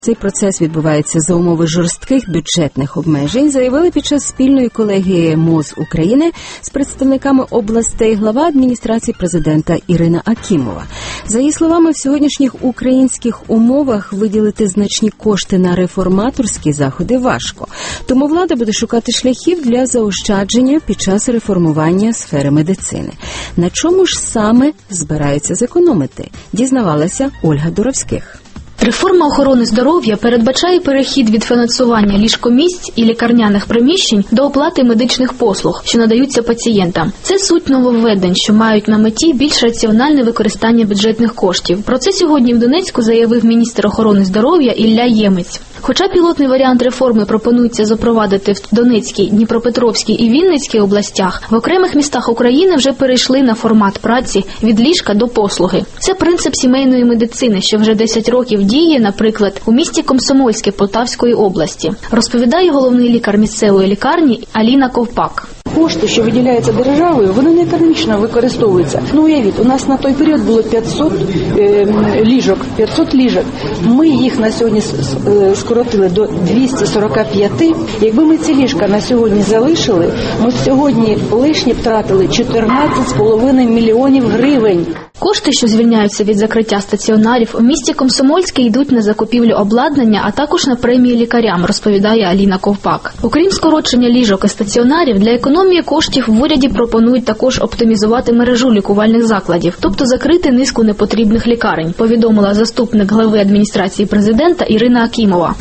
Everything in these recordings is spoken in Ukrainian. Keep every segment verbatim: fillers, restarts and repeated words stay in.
Цей процес відбувається за умови жорстких бюджетних обмежень, заявили під час спільної колегії МОЗ України з представниками областей глава адміністрації президента Ірина Акімова. За її словами, в сьогоднішніх українських умовах виділити значні кошти на реформаторські заходи важко. Тому влада буде шукати шляхів для заощадження під час реформування сфери медицини. На чому ж саме збираються зекономити? Дізнавалася Ольга Доровських. Реформа охорони здоров'я передбачає перехід від фінансування ліжкомісць і лікарняних приміщень до оплати медичних послуг, що надаються пацієнтам. Це суть нововведень, що мають на меті більш раціональне використання бюджетних коштів. Про це сьогодні в Донецьку заявив міністр охорони здоров'я Ілля Ємець. Хоча пілотний варіант реформи пропонується запровадити в Донецькій, Дніпропетровській і Вінницькій областях, в окремих містах України вже перейшли на формат праці від ліжка до послуги. Це принцип сімейної медицини, що вже десять років діє, наприклад, у місті Комсомольське Полтавської області, розповідає головний лікар місцевої лікарні Аліна Ковпак. Кошти, що виділяються державою, вони не економічно використовуються. Ну, уявіть, у нас на той період було п'ятсот е, ліжок, п'ятсот ліжок. Ми їх на сьогодні скоротили до двісті сорок п'ять. Якби ми ці ліжка на сьогодні залишили, ми б сьогодні лишні втратили чотирнадцять з половиною мільйонів гривень. Кошти, що звільняються від закриття стаціонарів, у місті Комсомольське йдуть на закупівлю обладнання, а також на премії лікарям, розповідає Аліна Ковпак. Окрім скорочення ліжок і стаціонарів, для економії коштів в уряді пропонують також оптимізувати мережу лікувальних закладів, тобто закрити низку непотрібних лікарень, повідомила заступник глави адміністрації президента Ірина Акімова.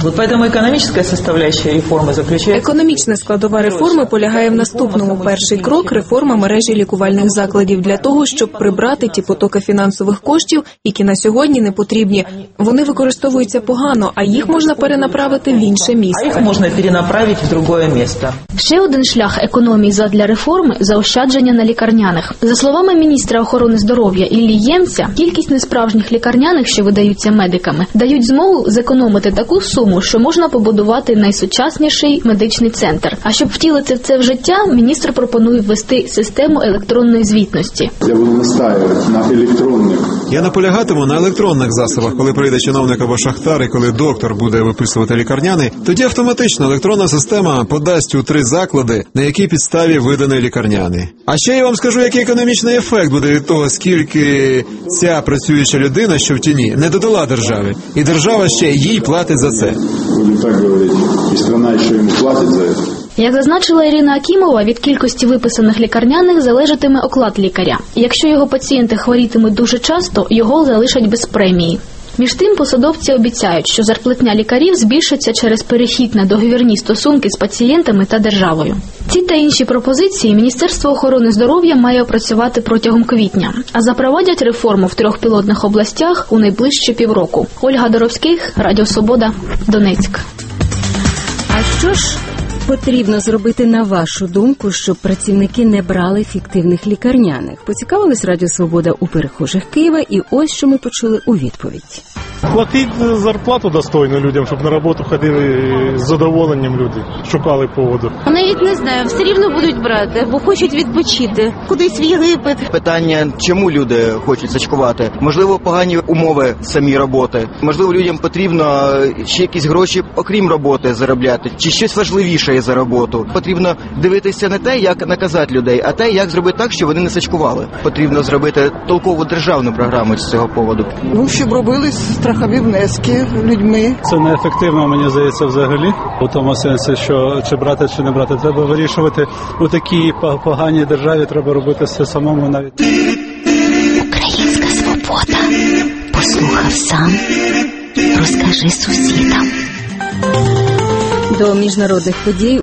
Економічна складова реформи полягає в наступному. Перший крок – реформа мережі лікувальних закладів для того, щоб прибрати ті потоки фінансових коштів, які на сьогодні не потрібні. Вони використовуються погано, а їх можна перенаправити в інше місце. А їх можна перенаправити в друге місце. Ще один шлях економії задля реформи – заощадження на лікарняних. За словами міністра охорони здоров'я Іллі Ємця, кількість несправжніх лікарняних, що видаються медиками, дають змогу зекономити таку суму, що можна побудувати найсучасніший медичний центр. А щоб втілити це в життя, міністр пропонує ввести систему електронної звітності. Я буду настаивать на електронних. Я наполягатиму на електронних засобах. Коли прийде чиновник або шахтар, і коли доктор буде виписувати лікарняний, тоді автоматично електронна система подасть у три заклади, на якій підставі виданий лікарняний. А ще я вам скажу, який економічний ефект буде від того, скільки ця працююча людина, що в тіні, не додала державі. І держава ще їй платить за це. Будемо так говорити, і страна ще йому платить за це. Як зазначила Ірина Акімова, від кількості виписаних лікарняних залежатиме оклад лікаря. Якщо його пацієнти хворітимуть дуже часто, його залишать без премії. Між тим, посадовці обіцяють, що зарплатня лікарів збільшиться через перехід на договірні стосунки з пацієнтами та державою. Ці та інші пропозиції Міністерство охорони здоров'я має опрацювати протягом квітня, а запровадять реформу в трьох пілотних областях у найближчі півроку. Ольга Доровських, Радіо Свобода, Донецьк. А що ж потрібно зробити, на вашу думку, щоб працівники не брали фіктивних лікарняних? Поцікавились Радіо Свобода у перехожих Києва, і ось що ми почули у відповідь. Платить зарплату достойно людям, щоб на роботу ходили з задоволенням люди, шукали поводу. Навіть не знаю, все рівно будуть брати, бо хочуть відпочити, кудись в Єгипет. Питання, чому люди хочуть сачкувати? Можливо, погані умови самі роботи. Можливо, людям потрібно ще якісь гроші, окрім роботи, заробляти. Чи щось важливіше є за роботу. Потрібно дивитися не те, як наказати людей, а те, як зробити так, щоб вони не сачкували. Потрібно зробити толкову державну програму з цього поводу. Ну, щоб робили страхові внески людьми. Це неефективно, мені здається, взагалі. У тому сенсі, що чи брати, чи не брати. Треба вирішувати. У такій поганій державі треба робити все самому навіть. Українська свобода. Послухав сам. Розкажи сусідам. До міжнародних подій